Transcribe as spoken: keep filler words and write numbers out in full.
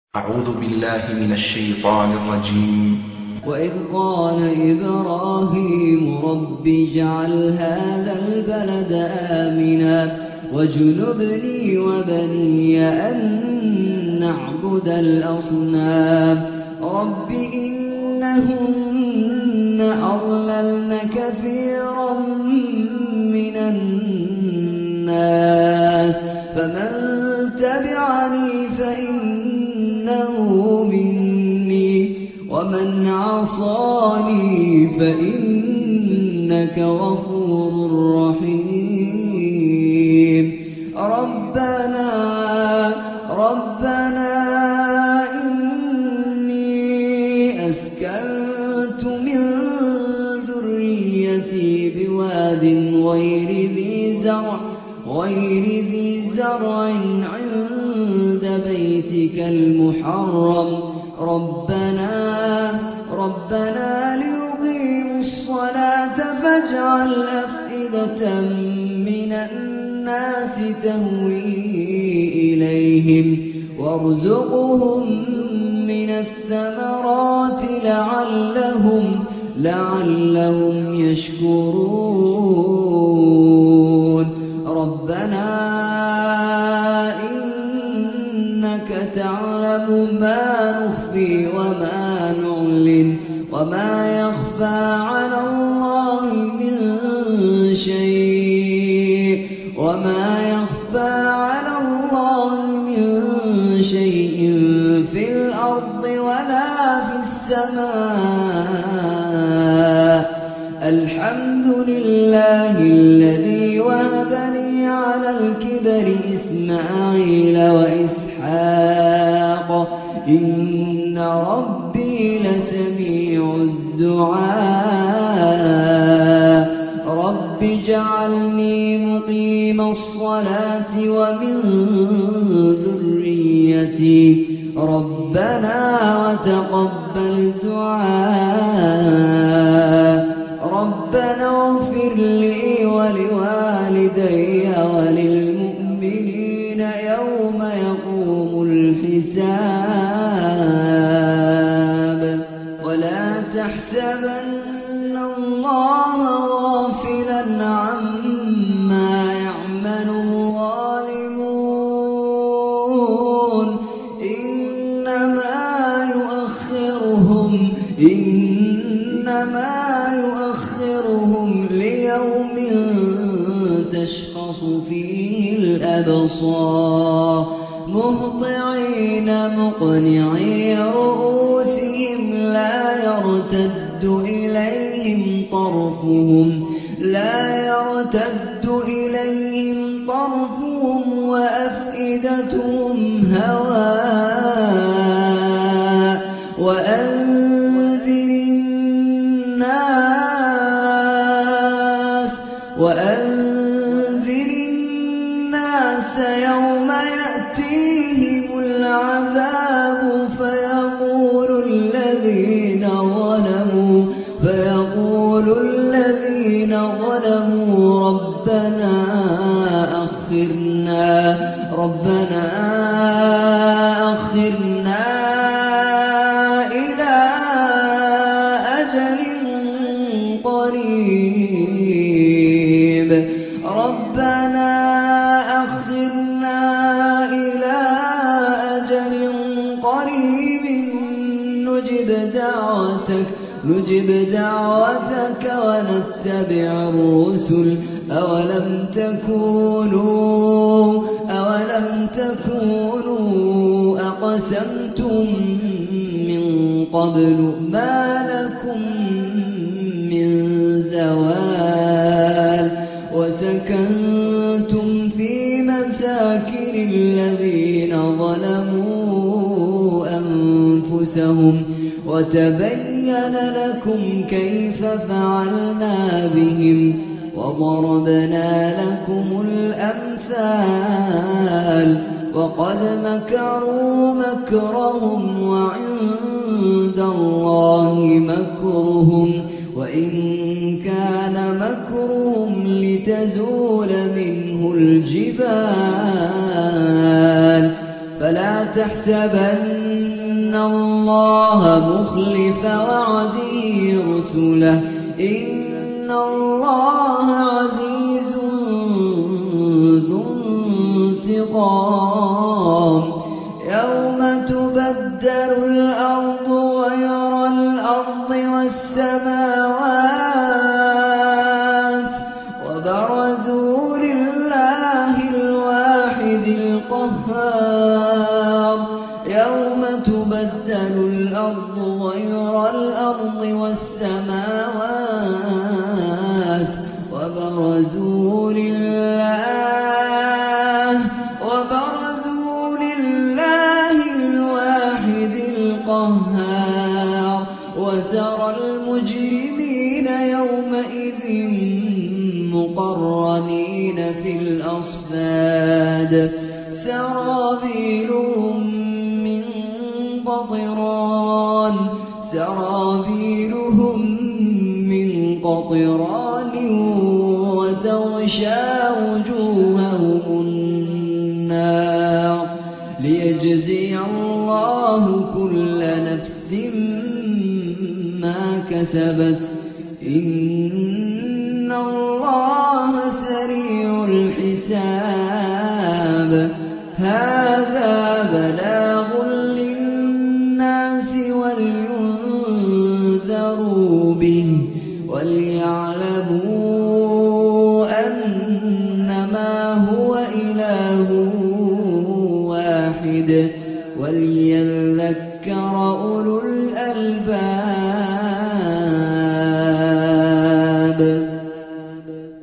أعوذ بالله من الشيطان الرجيم. وإذ قال إبراهيم رب اجعل هذا البلد آمنا واجنبني وبني أن نعبد الأصنام رب إنهن أضللن كثيرا من الناس فمن تبعني فإنه مني ومن عصاني فإنك غفور رحيم ربنا ربنا إني أسكنت من ذريتي بواد غير ذي زرع غير ذي زرع عند بيتك المحرم ربنا ربنا ليقيموا الصلاة فاجعل أفئدة من الناس تهوي إليهم وارزقهم من الثمرات لعلهم لعلهم يشكرون ربنا إنك تعلم ما نخفي وما نعلن وما يخفى على الله من شيء وما يخفى على الله من شيء في الأرض ولا في السماء الحمد لله الذي وهب لي على الكبر إسماعيل وإسحاق إن ربي لسميع الدعاء رب اجعلني مقيم الصلاة ومن ذريتي ربنا وتقبل دعاء ربنا اغفر لي ولوالدي وللمؤمنين يوم يقوم الحساب ولا تحسبن الله غافلا عما يعمل الظالمون إنما يؤخرهم إنما يؤخرهم ليوم تشخص فيه الأبصار مهطعين مقنعي رؤوسهم لا يرتد إليهم طرفهم لا يرتد إليهم طرفهم وأفئدتهم هواء وأنذر الناس وأنذر الناس يوم يأتيهم العذاب فيقول الذين ظلموا فيقول الذين ظلموا ربنا أخرنا ربنا أخرنا إلى أجل قريب ربنا أخرنا إلى أجل قريب نجب دعوتك نجب دعوتك ونتبع الرسل أولم تكونوا أولم تكونوا أقسمتم من قبل ما لكم من زوال وسكنتم في مساكن الذين ظلموا أنفسهم وتبين لكم كيف فعلنا بهم وضربنا لكم الأمثال وقد مكروا مكرهم وعند الله مكرهم وإن كان مكرهم لتزول منه الجبال ولا تحسبن الله مخلف وعده رسله إن الله عزيز ذو انتقام يوم تبدل الأرض غير الأرض والسماوات وبرزوا لله الواحد القهار يوم تبدل الأرض غير الأرض والسماوات وبرزوا لله وبرزوا لله الواحد القهار وترى المجرمين يومئذ مقرنين في الأصفاد سرابيلهم من قطران سرابيلهم من قطران وتغشى وجوههم النار ليجزي الله كل نفس ما كسبت إن الله سريع الحساب